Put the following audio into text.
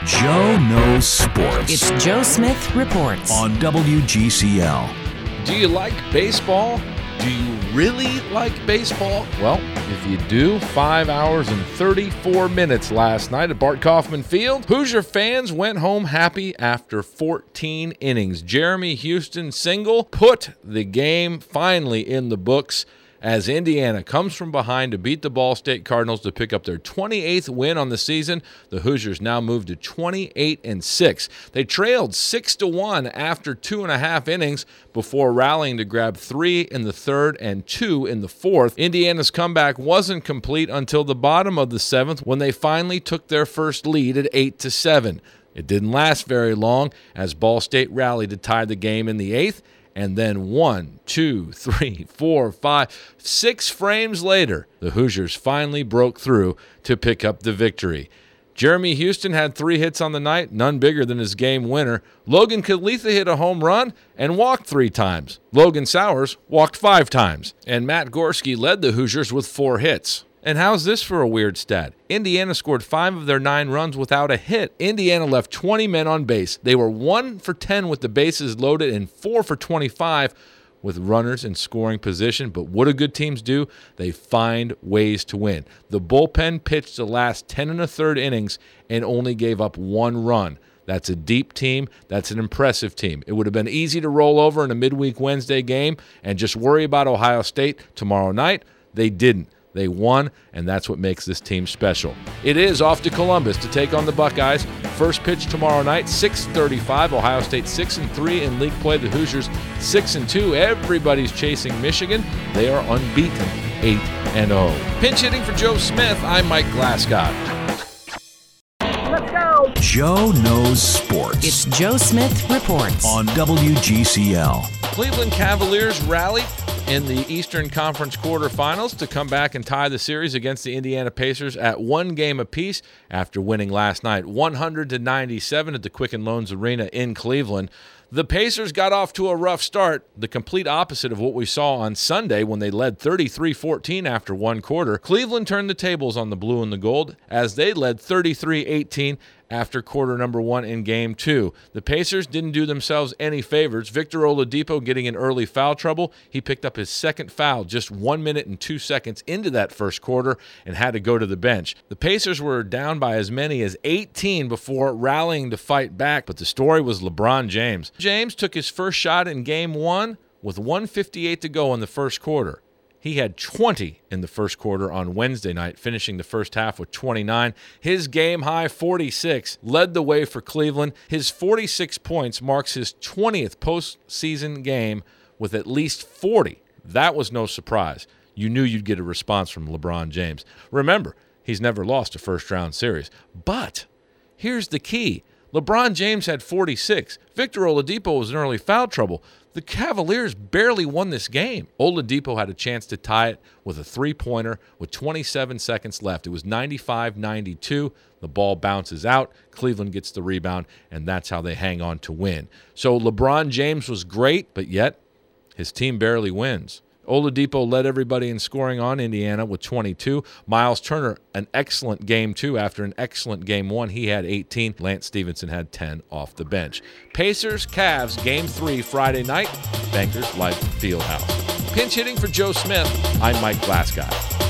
Joe Knows Sports. It's Joe Smith Reports on WGCL. Do you like baseball? Do you really like baseball? Well, if you do, 5 hours and 34 minutes last night at Bart Kaufman Field. Hoosier fans went home happy after 14 innings. Jeremy Houston's single put the game finally in the books as Indiana comes from behind to beat the Ball State Cardinals to pick up their 28th win on the season. The Hoosiers now move to 28-6. They trailed 6-1 after 2.5 innings before rallying to grab 3 in the third and 2 in the fourth. Indiana's comeback wasn't complete until the bottom of the seventh when they finally took their first lead at 8-7. It didn't last very long as Ball State rallied to tie the game in the eighth. And then 1, 2, 3, 4, 5, 6 frames later, the Hoosiers finally broke through to pick up the victory. Jeremy Houston had 3 hits on the night, none bigger than his game winner. Logan Kalitha hit a home run and walked 3 times. Logan Sowers walked 5 times. And Matt Gorski led the Hoosiers with 4 hits. And how's this for a weird stat? Indiana scored 5 of their 9 runs without a hit. Indiana left 20 men on base. They were 1 for 10 with the bases loaded and 4 for 25 with runners in scoring position. But what do good teams do? They find ways to win. The bullpen pitched the last 10 1/3 innings and only gave up 1 run. That's a deep team. That's an impressive team. It would have been easy to roll over in a midweek Wednesday game and just worry about Ohio State tomorrow night. They didn't. They won, and that's what makes this team special. It is off to Columbus to take on the Buckeyes. First pitch tomorrow night, 6:35. Ohio State 6-3 in league play. The Hoosiers 6-2. Everybody's chasing Michigan. They are unbeaten, 8-0. Pinch hitting for Joe Smith, I'm Mike Glasgow. Let's go! Joe Knows Sports. It's Joe Smith Reports on WGCL. Cleveland Cavaliers rallied in the Eastern Conference quarterfinals to come back and tie the series against the Indiana Pacers at 1 game apiece after winning last night 100-97 at the Quicken Loans Arena in Cleveland. The Pacers got off to a rough start, the complete opposite of what we saw on Sunday when they led 33-14 after 1 quarter. Cleveland turned the tables on the blue and the gold as they led 33-18 after quarter number 1 in game 2. The Pacers didn't do themselves any favors. Victor Oladipo getting in early foul trouble. He picked up his second foul just 1 minute and 2 seconds into that first quarter and had to go to the bench. The Pacers were down by as many as 18 before rallying to fight back, but the story was LeBron James. James took his first shot in game 1 with 1:58 to go in the first quarter. He had 20 in the first quarter on Wednesday night, finishing the first half with 29. His game-high 46 led the way for Cleveland. His 46 points marks his 20th postseason game with at least 40. That was no surprise. You knew you'd get a response from LeBron James. Remember, he's never lost a first-round series. But here's the key. LeBron James had 46. Victor Oladipo was in early foul trouble. The Cavaliers barely won this game. Oladipo had a chance to tie it with a 3-pointer with 27 seconds left. It was 95-92. The ball bounces out. Cleveland gets the rebound, and that's how they hang on to win. So LeBron James was great, but yet his team barely wins. Oladipo led everybody in scoring on Indiana with 22. Miles Turner, an excellent game 2 after an excellent game 1. He had 18. Lance Stevenson had 10 off the bench. Pacers, Cavs, game 3 Friday night, Bankers Life Fieldhouse. Pinch hitting for Joe Smith, I'm Mike Glasgow.